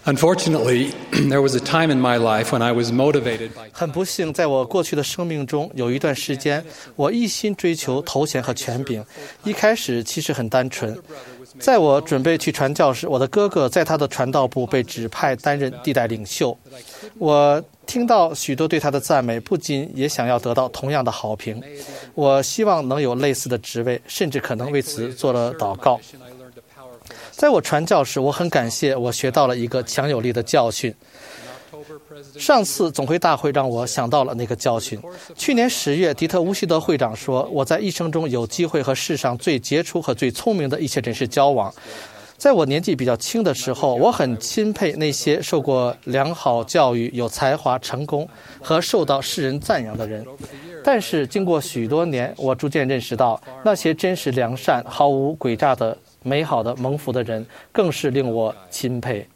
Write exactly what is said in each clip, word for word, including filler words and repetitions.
Unfortunately, there was a time in my life when I was motivated by 很不幸，在我过去的生命中，有一段时间，我一心追求头衔和权柄。一开始其实很单纯。在我准备去传教时，我的哥哥在他的传道部被指派担任地带领袖。我听到许多对他的赞美，不仅也想要得到同样的好评。我希望能有类似的职位，甚至可能为此做了祷告。在我传教时，我很感谢我学到了一个强有力的教训。上次总会大会让我想到了那个教训。去年十月，迪特乌希德会长说，我在一生中有机会和世上最杰出和最聪明的一些人士交往。在我年纪比较轻的时候，我很钦佩那些受过良好教育、有才华、成功和受到世人赞扬的人。但是经过许多年，我逐渐认识到，那些真实良善、毫无诡诈的美好的蒙福的人更是令我钦佩。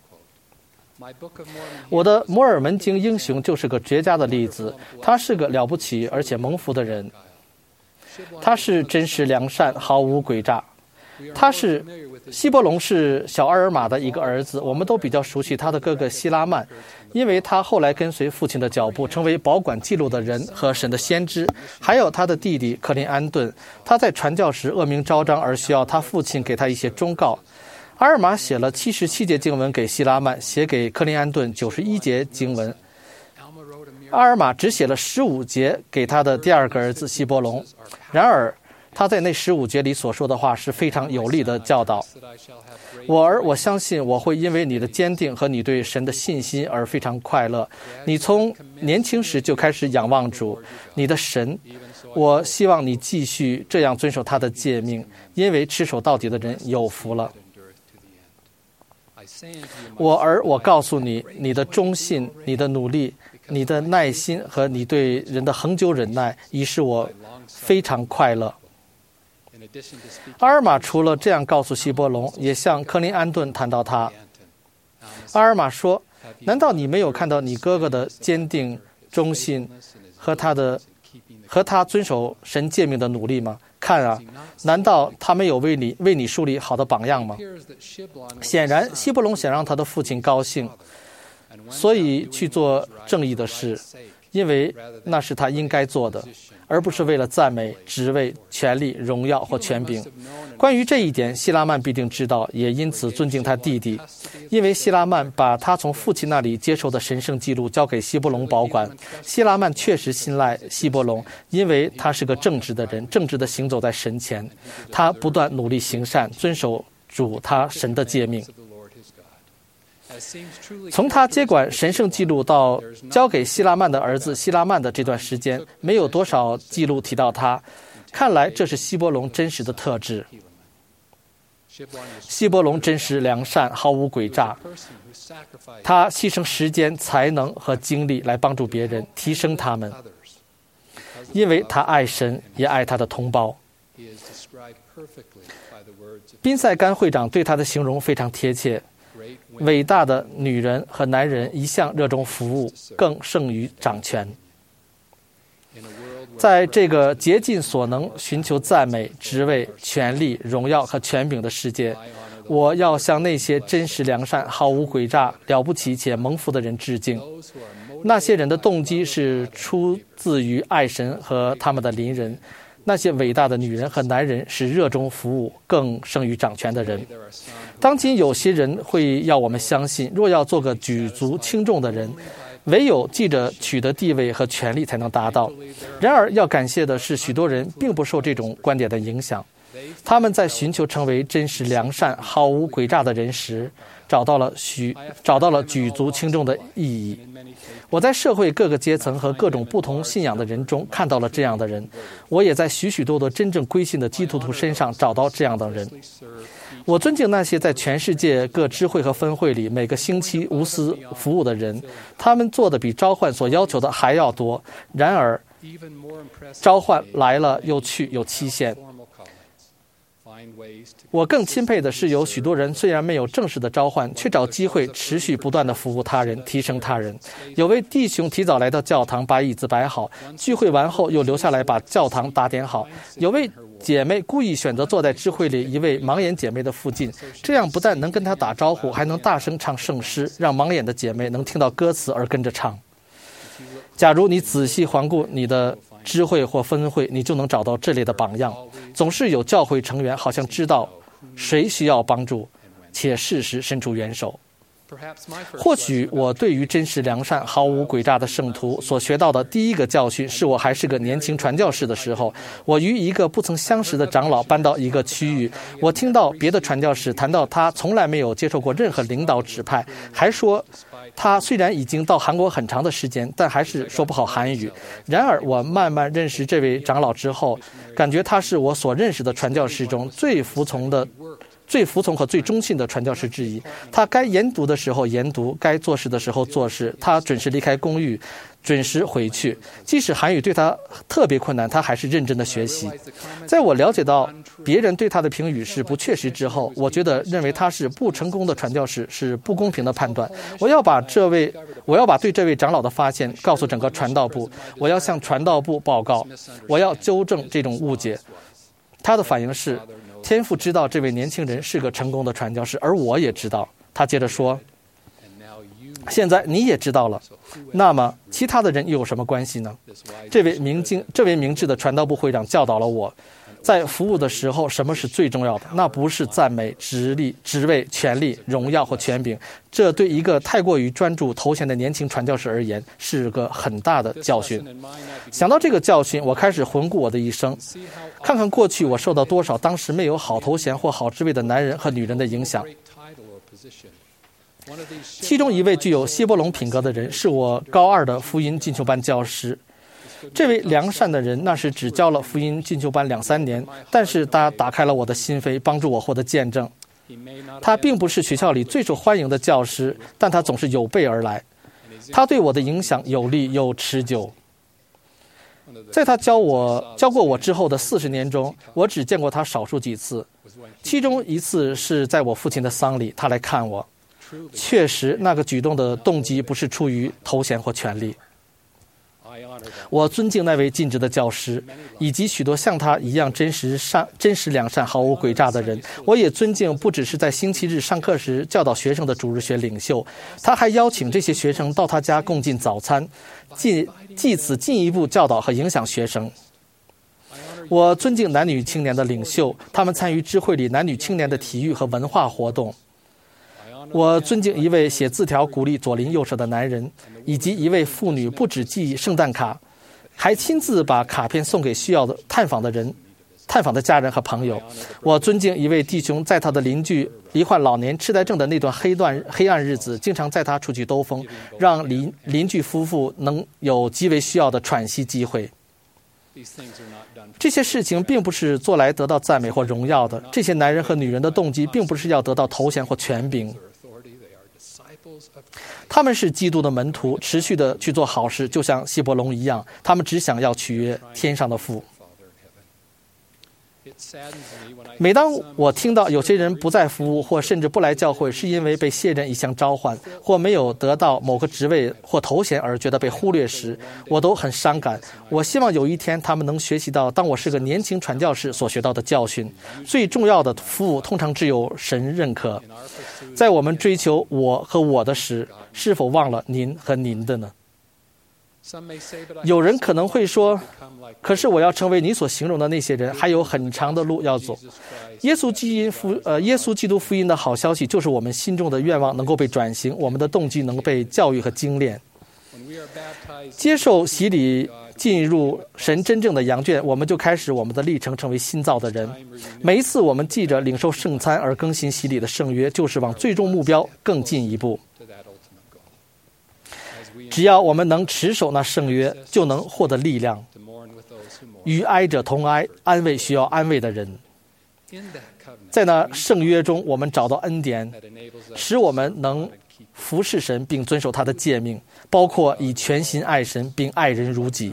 我的摩尔门经英雄就是个绝佳的例子，他是个了不起而且蒙福的人。他是真实良善，毫无诡诈。他是希伯龙是小阿尔玛的一个儿子，我们都比较熟悉他的哥哥希拉曼，因为他后来跟随父亲的脚步，成为保管记录的人和神的先知。还有他的弟弟克林安顿，他在传教时恶名昭彰，而需要他父亲给他一些忠告。阿尔玛写了七十七节经文给希拉曼，写给克林安顿九十一节经文。阿尔玛只写了十五节给他的第二个儿子希伯龙。然而他在那十五节里所说的话是非常有力的教导。我儿，我相信我会因为你的坚定和你对神的信心而非常快乐。你从年轻时就开始仰望主，你的神。我希望你继续这样遵守他的诫命，因为持守到底的人有福了。我儿，我告诉你，你的忠信、你的努力、你的耐心和你对人的恒久忍耐，已使我非常快乐。阿尔玛除了这样告诉希伯龙，也向克林安顿谈到他。阿尔玛说：“难道你没有看到你哥哥的坚定、忠信和他的和他遵守神诫命的努力吗？看啊，难道他没有为你为你树立好的榜样吗？”显然，希伯龙想让他的父亲高兴，所以去做正义的事，因为那是他应该做的，而不是为了赞美、职位、权力、荣耀或权柄。关于这一点，希拉曼必定知道，也因此尊敬他弟弟，因为希拉曼把他从父亲那里接受的神圣记录交给希伯龙保管。希拉曼确实信赖希伯龙，因为他是个正直的人，正直地行走在神前。他不断努力行善，遵守主他神的诫命。从他接管神圣记录到交给希拉曼的儿子希拉曼的这段时间，没有多少记录提到他。看来这是希伯龙真实的特质。希伯龙真实良善，毫无诡诈。他牺牲时间、才能和精力来帮助别人，提升他们，因为他爱神，也爱他的同胞。宾塞甘会长对他的形容非常贴切。伟大的女人和男人一向热衷服务，更胜于掌权。在这个竭尽所能寻求赞美、职位、权力、荣耀和权柄的世界，我要向那些真实良善、毫无诡诈、了不起且蒙福的人致敬。那些人的动机是出自于爱神和他们的邻人。那些伟大的女人和男人是热衷服务，更胜于掌权的人。当今有些人会要我们相信，若要做个举足轻重的人，唯有记着取得地位和权力才能达到。然而要感谢的是，许多人并不受这种观点的影响。他们在寻求成为真实良善、毫无诡诈的人时，找到了许找到了举足轻重的意义。我在社会各个阶层和各种不同信仰的人中看到了这样的人，我也在许许多多真正归信的基督徒身上找到这样的人。我尊敬那些在全世界各支会和分会里每个星期无私服务的人，他们做的比召唤所要求的还要多。然而，召唤来了又去，有期限。我更钦佩的是，有许多人虽然没有正式的召唤，却找机会持续不断地服务他人，提升他人。有位弟兄提早来到教堂，把椅子摆好，聚会完后又留下来把教堂打点好。有位姐妹故意选择坐在智慧里一位盲眼姐妹的附近，这样不但能跟她打招呼，还能大声唱圣诗，让盲眼的姐妹能听到歌词而跟着唱。假如你仔细环顾你的知会或分会，你就能找到这类的榜样。总是有教会成员好像知道谁需要帮助，且适时伸出援手。或许我对于真实良善、毫无诡诈的圣徒所学到的第一个教训，是我还是个年轻传教士的时候，我与一个不曾相识的长老搬到一个区域，我听到别的传教士谈到他从来没有接受过任何领导指派，还说他虽然已经到韩国很长的时间，但还是说不好韩语。然而我慢慢认识这位长老之后，感觉他是我所认识的传教士中最服从的最服从和最忠信的传教士之一。他该研读的时候研读，该做事的时候做事，他准时离开公寓，准时回去。即使韩语对他特别困难，他还是认真的学习。在我了解到别人对他的评语是不确实之后，我觉得认为他是不成功的传教士是不公平的判断。我要把这位我要把对这位长老的发现告诉整个传道部，我要向传道部报告，我要纠正这种误解。他的反应是，天父知道这位年轻人是个成功的传教士，而我也知道。他接着说，现在你也知道了，那么其他的人又有什么关系呢？这位明经这位明智的传道部会长教导了我，在服务的时候什么是最重要的？那不是赞美、职力、职位、权力、荣耀或权柄。这对一个太过于专注头衔的年轻传教士而言是个很大的教训。想到这个教训，我开始回顾我的一生，看看过去我受到多少当时没有好头衔或好职位的男人和女人的影响。其中一位具有希伯龙品格的人是我高二的福音进修班教师。这位良善的人那时只教了福音进修班两三年，但是他打开了我的心扉，帮助我获得见证。他并不是学校里最受欢迎的教师，但他总是有备而来。他对我的影响有力又持久。在他教我教过我之后的四十年中，我只见过他少数几次，其中一次是在我父亲的丧礼，他来看我。确实，那个举动的动机不是出于头衔或权力。我尊敬那位尽职的教师，以及许多像他一样真实善、真实良善、毫无诡诈的人。我也尊敬不只是在星期日上课时教导学生的主日学领袖，他还邀请这些学生到他家共进早餐，借借此进一步教导和影响学生。我尊敬男女青年的领袖，他们参与智慧里男女青年的体育和文化活动。我尊敬一位写字条鼓励左邻右舍的男人，以及一位妇女不只寄圣诞卡，还亲自把卡片送给需要的探访的人、探访的家人和朋友。我尊敬一位弟兄，在他的邻居罹患老年痴呆症的那段黑段黑暗日子，经常载他出去兜风，让邻邻居夫妇能有极为需要的喘息机会。这些事情并不是做来得到赞美或荣耀的，这些男人和女人的动机并不是要得到头衔或权柄。他们是基督的门徒，持续的去做好事，就像希伯龙一样，他们只想要取悦天上的父。每当我听到有些人不再服务或甚至不来教会，是因为被卸任一项召唤，或没有得到某个职位或头衔而觉得被忽略时，我都很伤感。我希望有一天他们能学习到当我是个年轻传教士所学到的教训。最重要的服务通常只有神认可。在我们追求我和我的时，是否忘了您和您的呢？有人可能会说，可是我要成为你所形容的那些人，还有很长的路要走。耶稣基督福呃，耶稣基督福音的好消息就是我们心中的愿望能够被转型，我们的动机能够被教育和精炼。接受洗礼，进入神真正的羊圈，我们就开始我们的历程，成为新造的人。每一次我们记着领受圣餐而更新洗礼的圣约，就是往最终目标更进一步。只要我们能持守那圣约，就能获得力量，与哀者同哀，安慰需要安慰的人。在那圣约中，我们找到恩典，使我们能服侍神并遵守他的诫命，包括以全心爱神并爱人如己。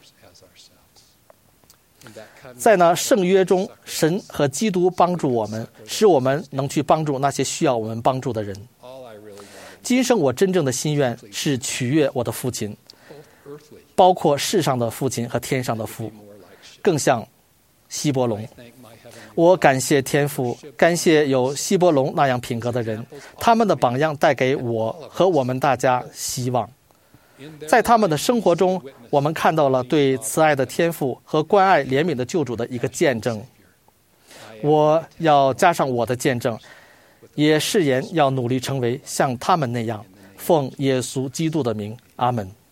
在那圣约中，神和基督帮助我们，使我们能去帮助那些需要我们帮助的人。今生我真正的心愿是取悦我的父亲，包括世上的父亲和天上的父，更像希伯龙。我感谢天父，感谢有希伯龙那样品格的人，他们的榜样带给我和我们大家希望。在他们的生活中，我们看到了对慈爱的天父和关爱怜悯的救主的一个见证。我要加上我的见证，也誓言要努力成为像他们那样，奉耶稣基督的名，阿门。